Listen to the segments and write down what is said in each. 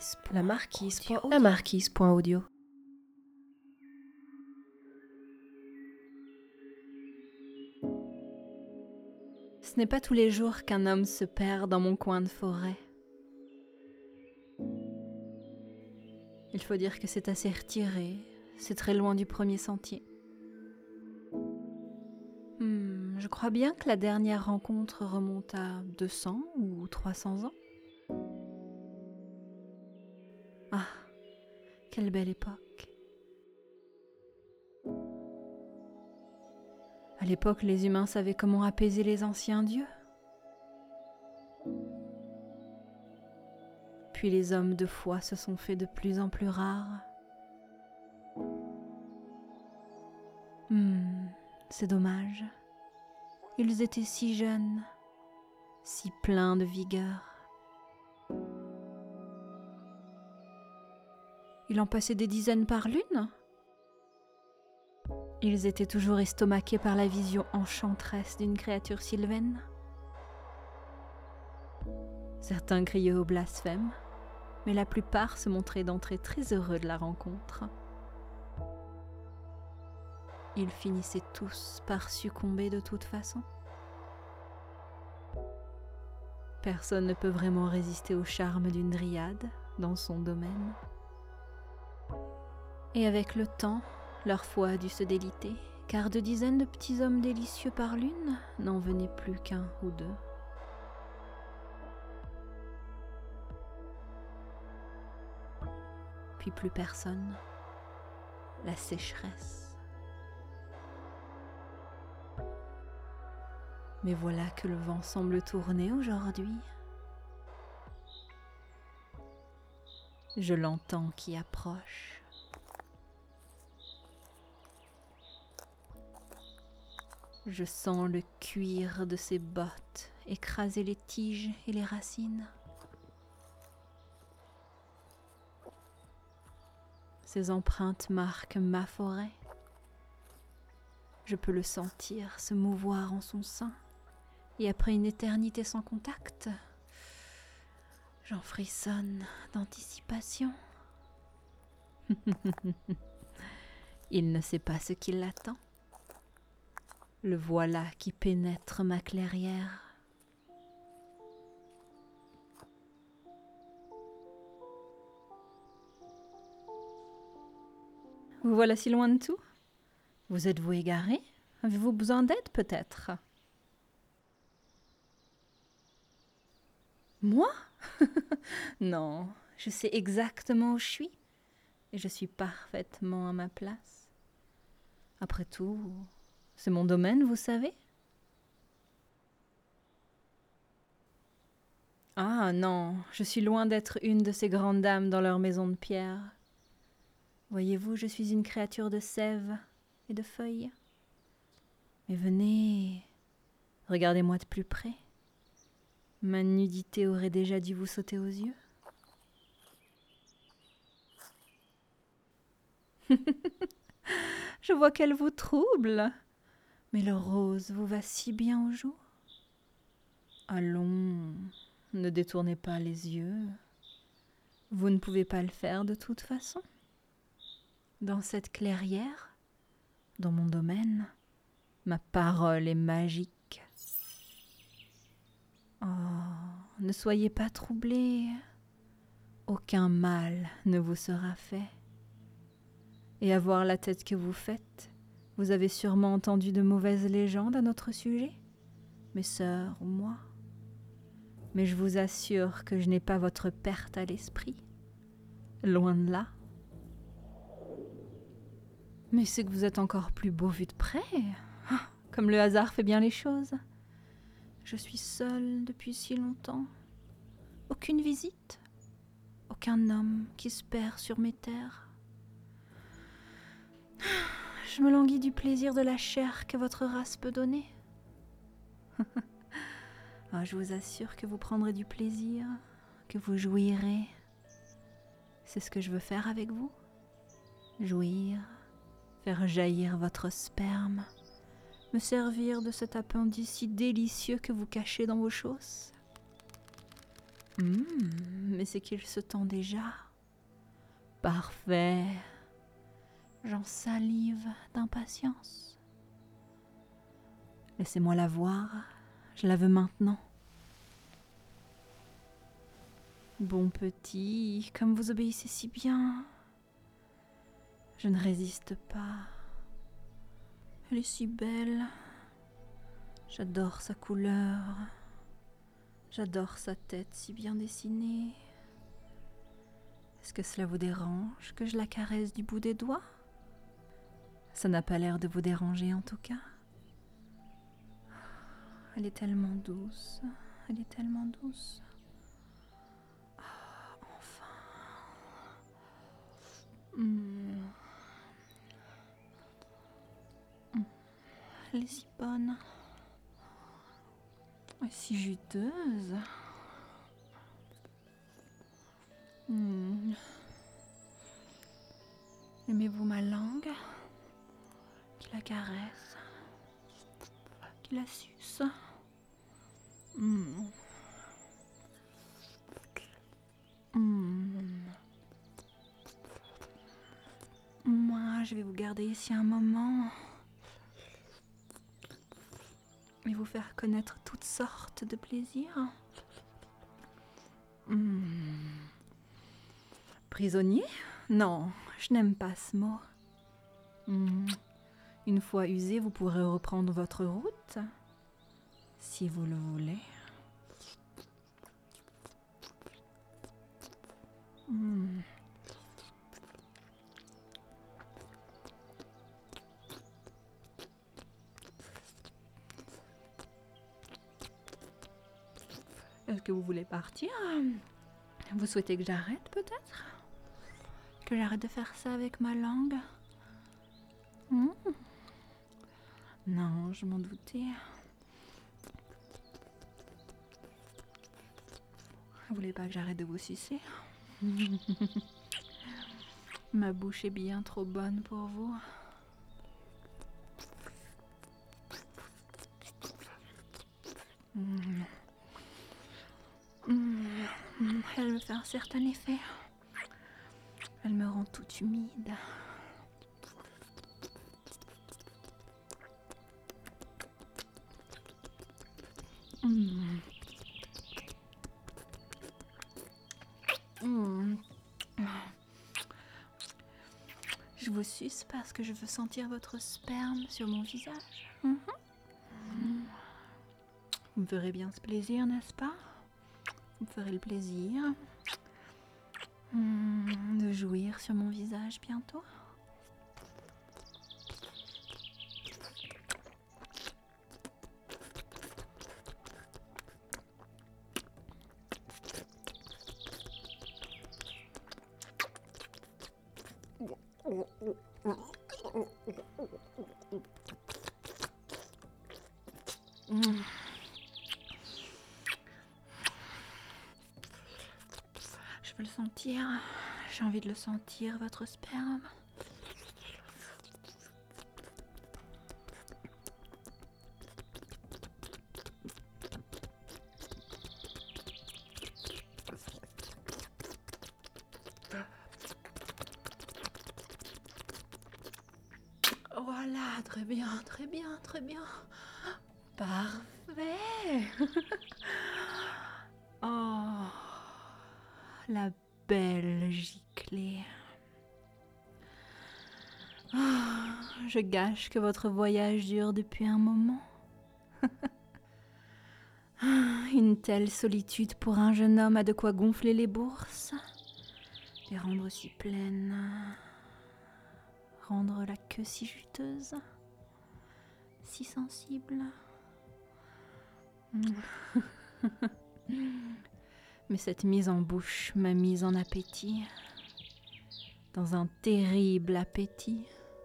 marquise.audio. Ce n'est pas tous les jours qu'un homme se perd dans mon coin de forêt. Il faut dire que c'est assez retiré, c'est très loin du premier sentier. Je crois bien que la dernière rencontre remonte à 200 ou 300 ans. Ah, quelle belle époque. À l'époque, les humains savaient comment apaiser les anciens dieux. Puis les hommes de foi se sont faits de plus en plus rares. C'est dommage. Ils étaient si jeunes, si pleins de vigueur. Il en passait des dizaines par lune. Ils étaient toujours estomaqués par la vision enchanteresse d'une créature sylvaine. Certains criaient au blasphème, mais la plupart se montraient d'entrée très heureux de la rencontre. Ils finissaient tous par succomber de toute façon. Personne ne peut vraiment résister au charme d'une dryade dans son domaine. Et avec le temps, leur foi a dû se déliter, car de dizaines de petits hommes délicieux par lune n'en venaient plus qu'un ou deux. Puis plus personne. La sécheresse. Mais voilà que le vent semble tourner aujourd'hui. Je l'entends qui approche. Je sens le cuir de ses bottes écraser les tiges et les racines. Ses empreintes marquent ma forêt. Je peux le sentir se mouvoir en son sein. Et après une éternité sans contact, j'en frissonne d'anticipation. Il ne sait pas ce qui l'attend. Le voilà qui pénètre ma clairière. Vous voilà si loin de tout? Vous êtes-vous égaré? Avez-vous besoin d'aide peut-être? Moi? Non, je sais exactement où je suis et je suis parfaitement à ma place. Après tout, c'est mon domaine, vous savez. Ah non, je suis loin d'être une de ces grandes dames dans leur maison de pierre. Voyez-vous, je suis une créature de sève et de feuilles. Mais venez, regardez-moi de plus près. Ma nudité aurait déjà dû vous sauter aux yeux. Je vois qu'elle vous trouble, mais le rose vous va si bien aux joues. Allons, ne détournez pas les yeux. Vous ne pouvez pas le faire de toute façon. Dans cette clairière, dans mon domaine, ma parole est magique. Oh, ne soyez pas troublés. Aucun mal ne vous sera fait. Et à voir la tête que vous faites, vous avez sûrement entendu de mauvaises légendes à notre sujet, mes sœurs ou moi. Mais je vous assure que je n'ai pas votre perte à l'esprit. Loin de là. Mais c'est que vous êtes encore plus beau vu de près. Comme le hasard fait bien les choses. Je suis seule depuis si longtemps. Aucune visite. Aucun homme qui se perd sur mes terres. Je me languis du plaisir de la chair que votre race peut donner. Je vous assure que vous prendrez du plaisir, que vous jouirez. C'est ce que je veux faire avec vous. Jouir, faire jaillir votre sperme, me servir de cet appendice si délicieux que vous cachez dans vos chausses. Mais c'est qu'il se tend déjà. Parfait. J'en salive d'impatience. Laissez-moi la voir. Je la veux maintenant. Bon petit, comme vous obéissez si bien. Je ne résiste pas. Elle est si belle. J'adore sa couleur. J'adore sa tête si bien dessinée. Est-ce que cela vous dérange que je la caresse du bout des doigts? Ça n'a pas l'air de vous déranger en tout cas. Elle est tellement douce. Elle est tellement douce. Enfin. Elle est si bonne. Et si juteuse. Aimez-vous ma langue qui la caresse, qui la suce? Moi, je vais vous garder ici un moment et vous faire connaître toutes sortes de plaisirs. Prisonnier? Non, je n'aime pas ce mot. Une fois usé, vous pourrez reprendre votre route, si vous le voulez. Est-ce que vous voulez partir? Vous souhaitez que j'arrête peut-être? Que j'arrête de faire ça avec ma langue? Non, je m'en doutais. Vous voulez pas que j'arrête de vous sucer? Ma bouche est bien trop bonne pour vous. Elle me fait un certain effet. Elle me rend toute humide. Je vous suce parce que je veux sentir votre sperme sur mon visage. Vous me ferez bien ce plaisir, n'est-ce pas? Vous me ferez le plaisir de jouir sur mon visage bientôt. Je veux le sentir. J'ai envie de le sentir, votre sperme. Voilà, très bien, très bien, très bien. Parfait. Oh, la belle giclée. Je gâche que votre voyage dure depuis un moment. Une telle solitude pour un jeune homme a de quoi gonfler les bourses, les rendre si pleines, rendre la queue si juteuse, si sensible. Mais cette mise en bouche m'a mise en appétit, dans un terrible appétit.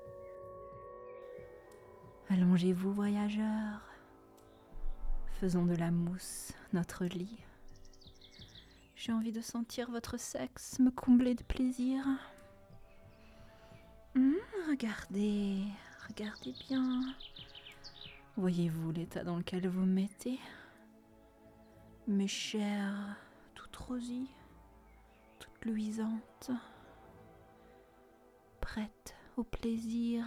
Allongez-vous, voyageurs. Faisons de la mousse notre lit. J'ai envie de sentir votre sexe me combler de plaisir. Regardez, regardez bien. Voyez-vous l'état dans lequel vous me mettez? Mes chairs toutes rosée, toute luisante, prête au plaisir.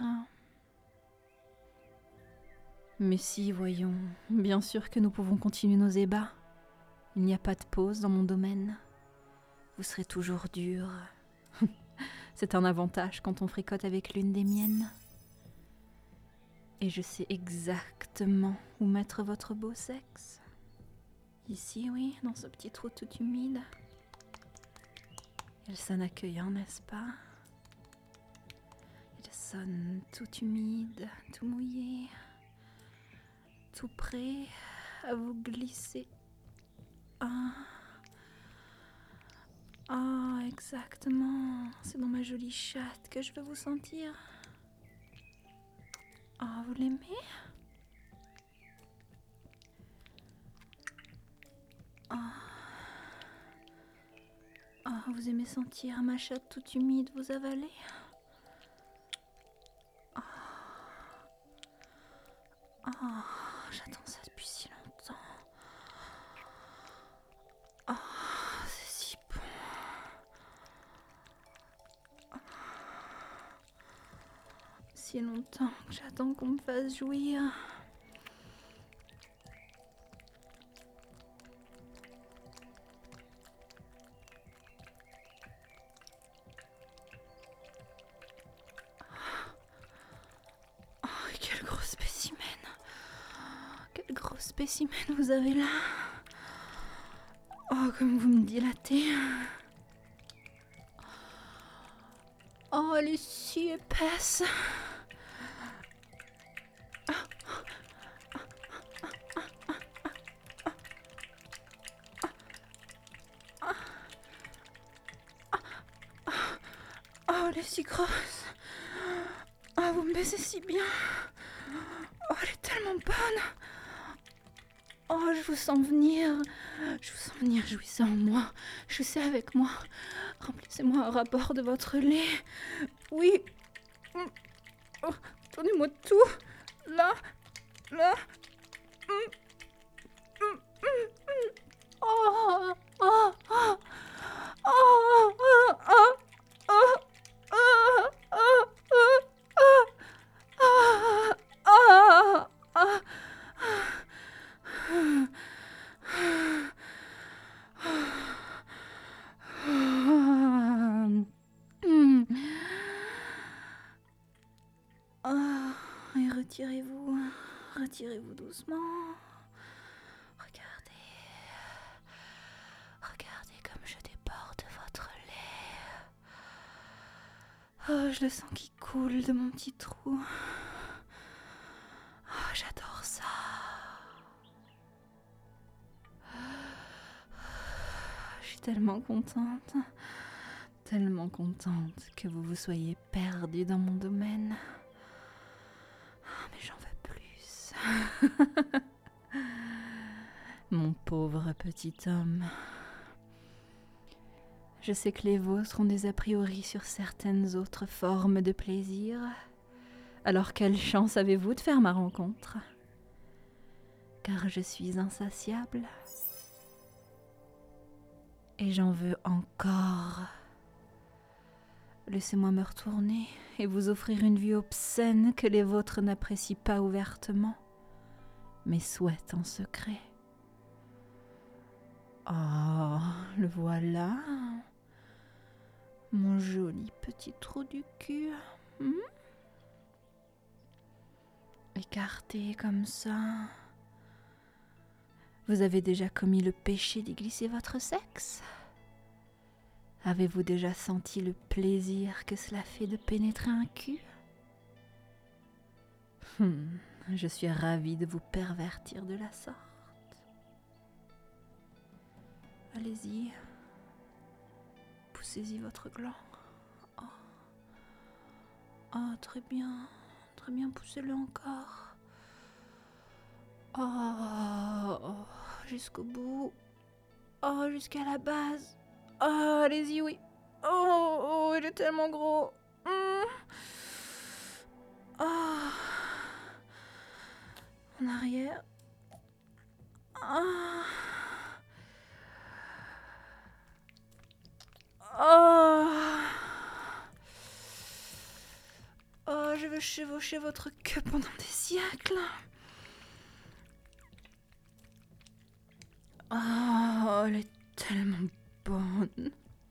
Mais si, voyons, bien sûr que nous pouvons continuer nos ébats. Il n'y a pas de pause dans mon domaine. Vous serez toujours dur. C'est un avantage quand on fricote avec l'une des miennes. Et je sais exactement où mettre votre beau sexe. Ici, oui, dans ce petit trou tout humide. Il sonne accueillant, n'est-ce pas? Il sonne tout humide, tout mouillé, tout prêt à vous glisser. Ah, exactement. C'est dans ma jolie chatte que je veux vous sentir. Ah, vous l'aimez? Vous aimez sentir ma chatte toute humide vous avaler? J'attends ça depuis si longtemps. C'est si bon. Si longtemps que j'attends qu'on me fasse jouir. Quel gros spécimen. Quel gros spécimen vous avez là. Oh, comme vous me dilatez. Oh, elle est si épaisse. Oh, elle est si grosse. Oh, vous me baisez si bien. Oh, elle est tellement bonne. Oh, je vous sens venir. Je vous sens venir, jouissez en moi. Jouissez avec moi. Remplissez-moi un rapport de votre lait. Oui. Oh, donnez-moi tout. Là. Là. Oh, oh, oh. Oh, oh, oh, oh, oh, oh, oh, oh, oh, et retirez-vous, retirez-vous doucement. Regardez, regardez comme je déborde votre lait. Oh, je le sens qui coule de mon petit trou. Oh, j'adore ça. Je suis tellement contente que vous vous soyez perdu dans mon domaine. Mais j'en veux plus. Mon pauvre petit homme. Je sais que les vôtres ont des a priori sur certaines autres formes de plaisir. Alors quelle chance avez-vous de faire ma rencontre? Car je suis insatiable. Et j'en veux encore. Laissez-moi me retourner et vous offrir une vue obscène que les vôtres n'apprécient pas ouvertement, mais souhaitent en secret. Oh, le voilà, mon joli petit trou du cul. Écarté comme ça. Vous avez déjà commis le péché d'y glisser votre sexe? Avez-vous déjà senti le plaisir que cela fait de pénétrer un cul? Je suis ravie de vous pervertir de la sorte. Allez-y, poussez-y votre gland. Oh, très bien, poussez-le encore. Oh, jusqu'au bout. Oh, jusqu'à la base. Oh, allez-y, oui. Oh, il est tellement gros. Oh. En arrière. Oh, oh, je veux chevaucher votre queue pendant des siècles. Oh, elle est tellement bonne.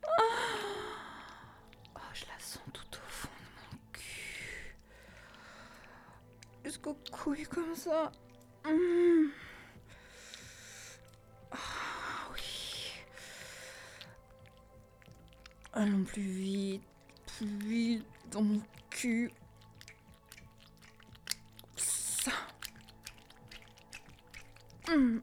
Oh, je la sens tout au fond de mon cul. Jusqu'aux couilles comme ça. Ah oui. Allons plus vite dans mon cul. Ça. Oh,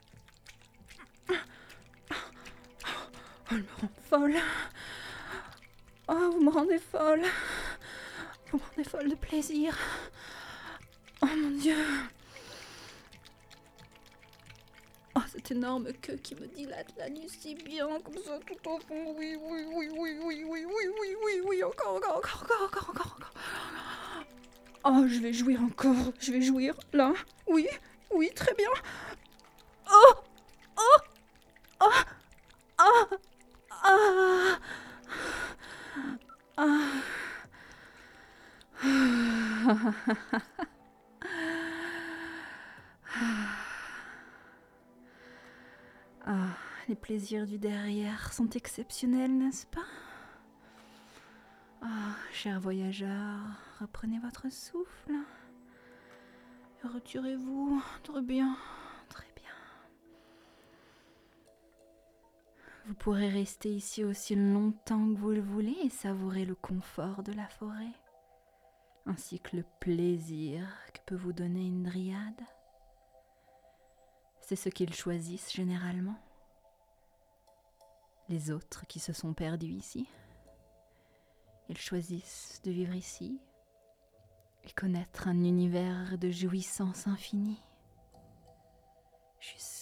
elle me rend folle. Oh, vous me rendez folle. Vous me rendez folle de plaisir. Oh mon Dieu. Oh, cette énorme queue qui me dilate la nuit si bien, comme ça, tout au fond. Oui, oui, oui, oui, oui, oui, oui, oui, oui, oui, encore. Oh, je vais jouir encore. Je vais jouir, là. Oui, oui, très bien. Oh, oh, oh, ah, ah, ah. Ah, les plaisirs du derrière sont exceptionnels, n'est-ce pas? Ah, cher voyageur, reprenez votre souffle. Retirez-vous. Très bien, très bien. Vous pourrez rester ici aussi longtemps que vous le voulez et savourer le confort de la forêt, ainsi que le plaisir que peut vous donner une dryade. C'est ce qu'ils choisissent généralement. Les autres qui se sont perdus ici, ils choisissent de vivre ici et connaître un univers de jouissance infinie, jusqu'à